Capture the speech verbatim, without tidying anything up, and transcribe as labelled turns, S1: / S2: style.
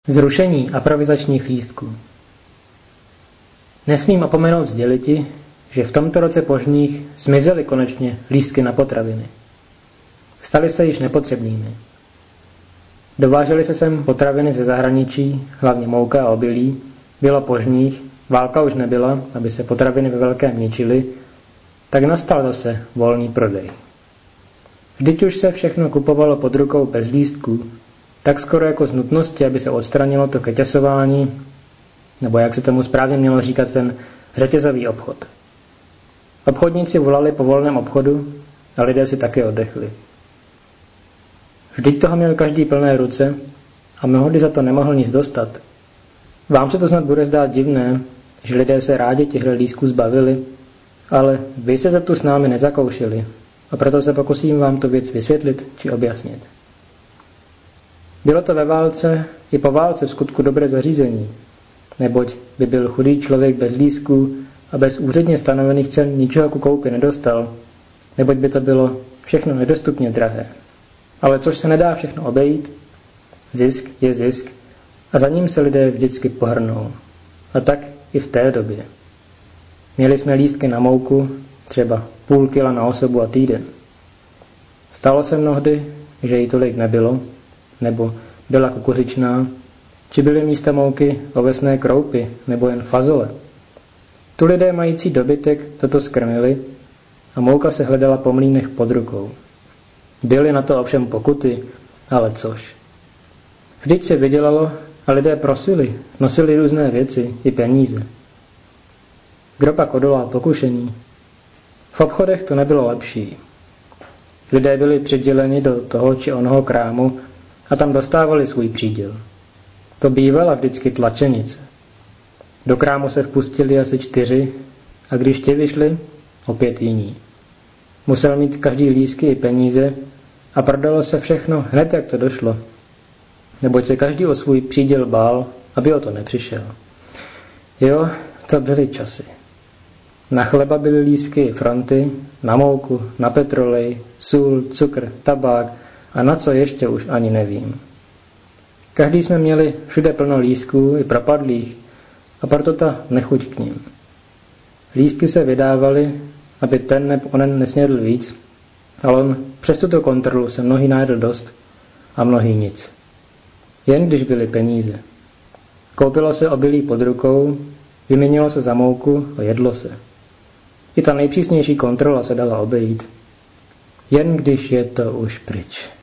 S1: Zrušení aprovizačních lístků. Nesmím opomenout sděliti, že v tomto roce požních zmizely konečně lístky na potraviny. Staly se již nepotřebnými. Dovážely se sem potraviny ze zahraničí, hlavně mouka a obilí, bylo požních, válka už nebyla, aby se potraviny ve velkém ničily, tak nastal zase volný prodej. Vždyť už se všechno kupovalo pod rukou bez lístků, tak skoro jako z nutnosti, aby se odstranilo to keťasování, nebo jak se tomu správně mělo říkat, ten řetězový obchod. Obchodníci volali po volném obchodu a lidé si také oddechli. Vždyť toho měl každý plné ruce a mnohdy za to nemohl nic dostat. Vám se to snad bude zdát divné, že lidé se rádi těchto lístků zbavili, ale vy se to tu s námi nezakoušeli a proto se pokusím vám tu věc vysvětlit či objasnit. Bylo to ve válce i po válce v skutku dobré zařízení, neboť by byl chudý člověk bez lístků a bez úředně stanovených cen ničeho ku koupi nedostal, neboť by to bylo všechno nedostupně drahé. Ale což se nedá všechno obejít, zisk je zisk a za ním se lidé vždycky pohrnou. A tak i v té době. Měli jsme lístky na mouku, třeba půl kila na osobu a týden. Stalo se mnohdy, že jí tolik nebylo, nebo byla kukuřičná, či byly místa mouky ovesné kroupy, nebo jen fazole. Tu lidé mající dobytek toto skrmili a mouka se hledala po mlýnech pod rukou. Byly na to ovšem pokuty, ale což. Vždyť se vydělalo a lidé prosili, nosili různé věci i peníze. Kdo pak odolal pokušení? V obchodech to nebylo lepší. Lidé byli přiděleni do toho či onoho krámu a tam dostávali svůj příděl. To bývala vždycky tlačenice. Do krámu se vpustili asi čtyři a když ti vyšli, opět jiní. Musel mít každý lístky i peníze a prodalo se všechno hned, jak to došlo. Neboť se každý o svůj příděl bál, aby o to nepřišel. Jo, to byly časy. Na chleba byly lístky i fronty, na mouku, na petrolej, sůl, cukr, tabák a na co ještě už ani nevím. Každý jsme měli všude plno lístků i propadlých a proto ta nechuť k nim. Lístky se vydávaly, aby ten nebo onen nesnědl víc, ale on přes tuto kontrolu se mnohý najedl dost a mnohý nic. Jen když byly peníze. Koupilo se obilí pod rukou, vyměnilo se za mouku a jedlo se. I ta nejpřísnější kontrola se dala obejít. Jen když je to už pryč.